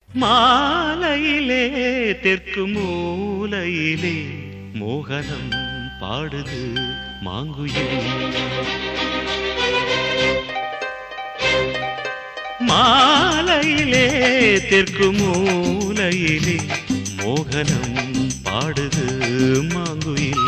மாலையிலே தெற்கு மூலையிலே மோகனம் பாடுது மாங்குயில். மாலையிலே தெற்கு மூலையிலே மோகனம் பாடுது மாங்குயில்.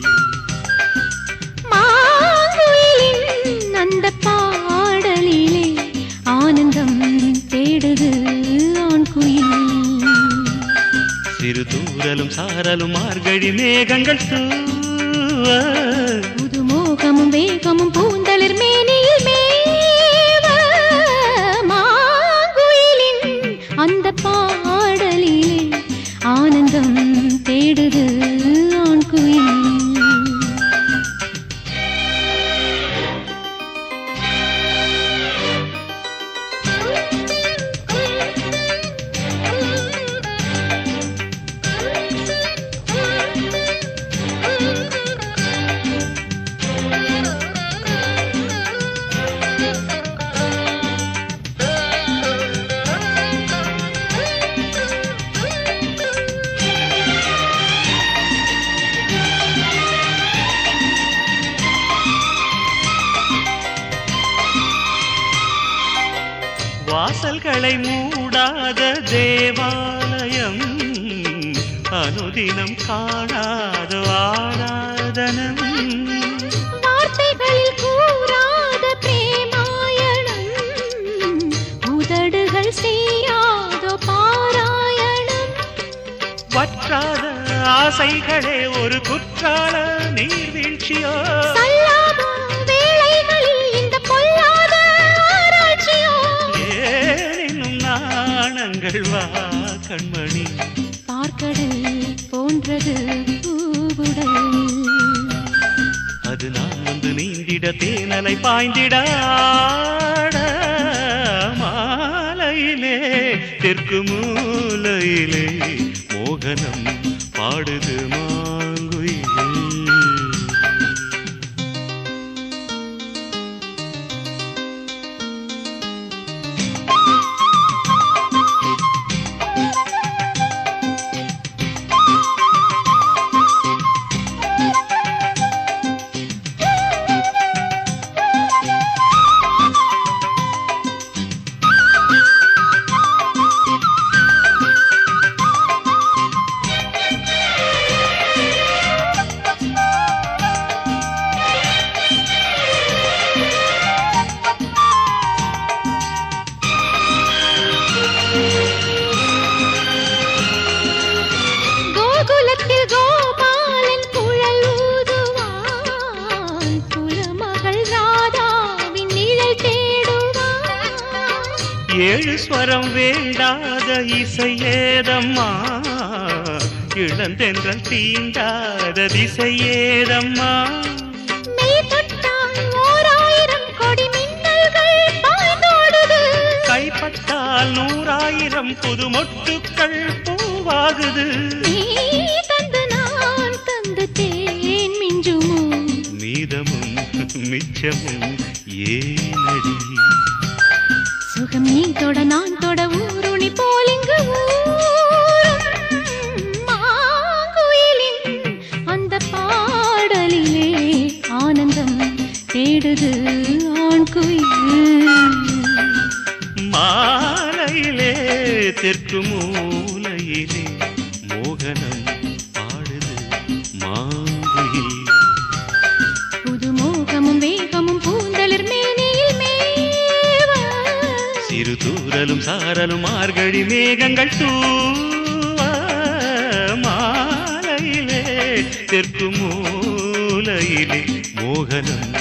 மாங்குயிலின் அந்த பாடலிலே ஆனந்தம் தேடுது ஆண்குயில். சிறு தூரலும் சாரலும் மார்கழி மேகங்கள் தூவ புது மோகமும் வேகமும் பூந்தளிர் மேனியில் மேவ. மாங்குயிலின் அந்த பாடலிலே ஆனந்தம் தேடுது ஆண்குயில். வாசல்களை மூடாத தேவாலயம் அனுதினம் காணாத ஆராதனம். வார்த்தைகளில் கூறாத பிரேமாயணம் உதடுகள் செய்யாதோ பாராயணம். வற்றாத ஆசைகளே ஒரு குற்றால நீர்வீழ்ச்சியோ. சல்லாபம் வேளைகளில் இந்த பொல்லாத ஆராய்ச்சியோ. ஏனும் நாணங்கள் வா கண்மணி. பார்க்கடல் போன்றது பூவுடல். அது நான் வந்து நீந்திட தேனலை பாய்ந்திடாட. மாலையிலே தெற்கு மூலையிலே மோகனம் பாடுது மாங்குயிலே. கோகுலத்தில் கோபாலன் குழல் ஊதுவான். குலமகள் ராதாவின் நிழல் தேடுவான். ஏழு ஸ்வரம் வேண்டாத இசையேதம்மா. இளந்தென்றல் தீண்டாத திசையேதம்மா. மெய் தொட்டால் 1000 கொடி மின்னல்கள் பாய்ந்தோடுது. கைப்பட்டால் 100,000 புது மொட்டுக்கள் பூவாகுது. நீ தந்து நான் தந்து தேன் மிஞ்சுமோ. மீதமும் மிச்சமும் ஏனடி. சுகம் நீ தொட நான் தொட ஊருணி போல் இங்கு ஊரும். மாங்குயிலின் அந்த பாடலிலே ஆனந்தம் தேடுது ஆண்குயில். மாலையிலே தெற்கு மூலையிலே மோகனம் பாடுது மாங்குயில். புது மோகமும் வேகமும் பூந்தளிர் மேனியில் மேவ. சிறு தூரலும் சாரலும் மார்கழி மேகங்கள் தூவ. மாலையிலே தெற்கு மூலையிலே மோகனம்